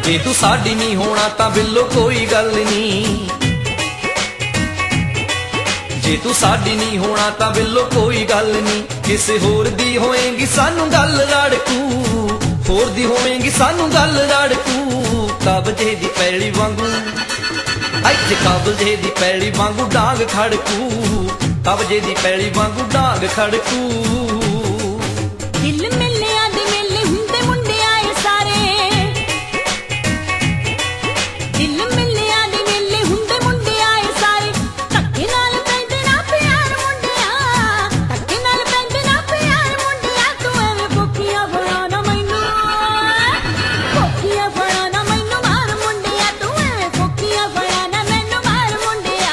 जे तू साडी नहीं होना तां बिल्लो कोई गल नहीं, जे तू साडी नहीं होना तां बिल्लो कोई गल नहीं। किसे होर दी होएगी सानू गल रड़कू, होर दी होएगी सानू गल रड़कू। कबजे दी पैली वांगू इत्थे कबजे दी पैली वांगू डांग खड़कू, कबजे दी पैली वांगू डांग खड़कू। दिल मिलिया दे मेले हुंदे मुंडे आए सारे, दिल मिलिया दे मेले हुंदे मुंडे आए सारे। धक्के नाल पैंदे ना प्यार मुंडिया, धक्के नाल पैंदे ना प्यार मुंडिया। तू एवें भुखिया बनाना मैनू, भुखिया बनाना मैनू मार मुंडिया। तू एवें भुखिया बनाना मैनू मार मुंडिया।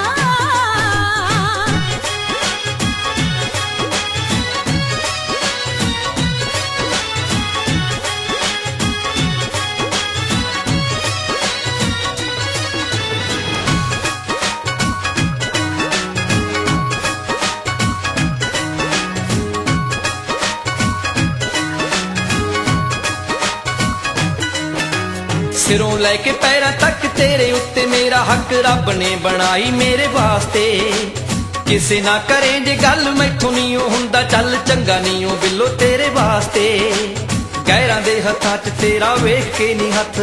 सिरों लैके पैरां तक तेरे उत्ते मेरा हक रब ने बनाई मेरे वास्ते। किसे ना करे जे गल मैथों नहीं हुंदा, चल चंगा नहीं ओ बिल्लो तेरे वास्ते। गैरां दे हत्थां च तेरा वेख के नहीं हत्थ,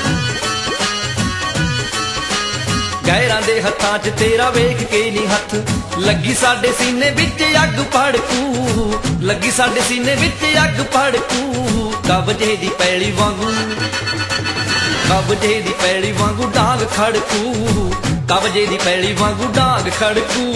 गैरां दे हत्थां च तेरा वेख के नहीं हत्थ। लगी साडे सीने विच अग भड़कू, लगी साडे सीने विच अग भड़कू। कबजे दी पैली वांगू, कबजे दी पैली वांगू डांग खड़कू, कबजे दी पैली वांगू डांग खड़कू।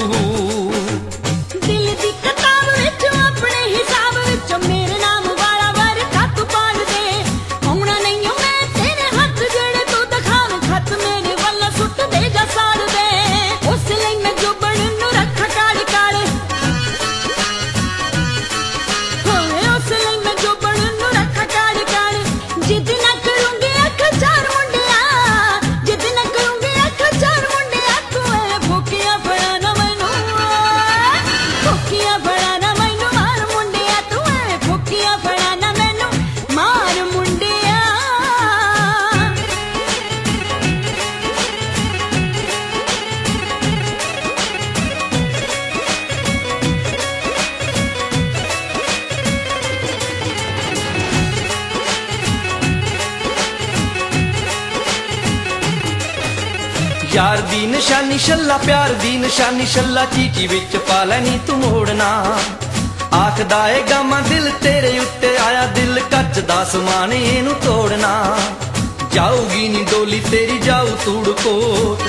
दिल दी किताब विच अपने हिसाब विच मेरे नाम वाला वर खत पाड़ दे। आउणा नहीं ओ मैं तेरे हथ जेड़े तू दिखावे खत मेरे वल्ला सुट दे जा साड़ दे। उस लई मैं जोबन नूं रख काड़ काड़, होए उस लई मैं जोबन नूं रख काड़ काड़। जिद ना करूंगी अख चार मुंडिया, जिद ना करूंगी अख चार मुंडिया। तू एवें भुखिया बनाना मैनू, भुखिया बनाना मैनू मार मुंडिया। तू एवें भुखिया बनाना मैनू मार मुंडिया। यार दी निशानी शल्ला, प्यार दी निशानी शल्ला। चीची विच पा लैनी तू मोड़ना, आखदा ए गामा दिल तेरे उत्ते आया। दिल कच दा समान इनू तोड़ना। जाऊगी नी डोली तेरी जाऊ तूड़ कोट,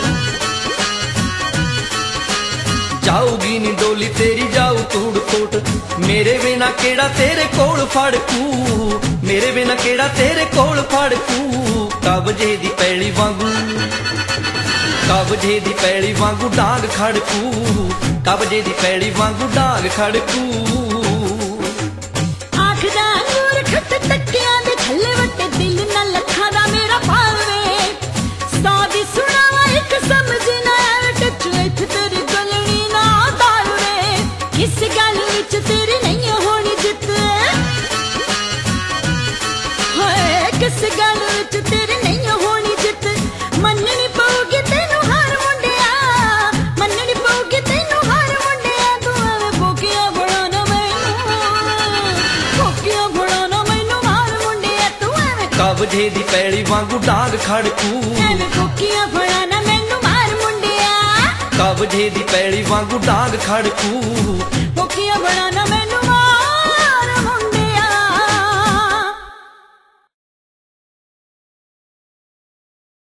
जाऊगी नी डोली तेरी जाऊ तूड़ कोट। मेरे बिना केड़ा तेरे कोल फड़कू, मेरे बिना केड़ा तेरे कोल फड़कू। कबजे दी पैली वांगू, कबजे दी पैली वांगू डांग खड़कू, कबजे दी पैली वांगू डांग खड़कू। आखदा नूर खट तकिया दे थल्ले वट्टे दिल ना लखा दा मेरा पावे। सौ दी सुनावा एक समझ ना टच इत्थे तेरी गलनी ना दाल वे। किस गल विच तेरी नहीं होनी जित, हाय किस गल विच तेरी नहीं होनी जित। मननी पऊगी तैनू हार मुंडिया, मननी पऊगी तैनू हार मुंडिया। तू एवें भुखिया बनाना मैनू, भुखिया बनाना मैनू मार मुंडिया। तू एवें कबजे दी पैली वांगू डांग खड़कू, एवें भुखिया बनाना मैनू मार मुंडिया। कबजे दी पैली वांगू डांग खड़कू, भुखिया बनाना मैनू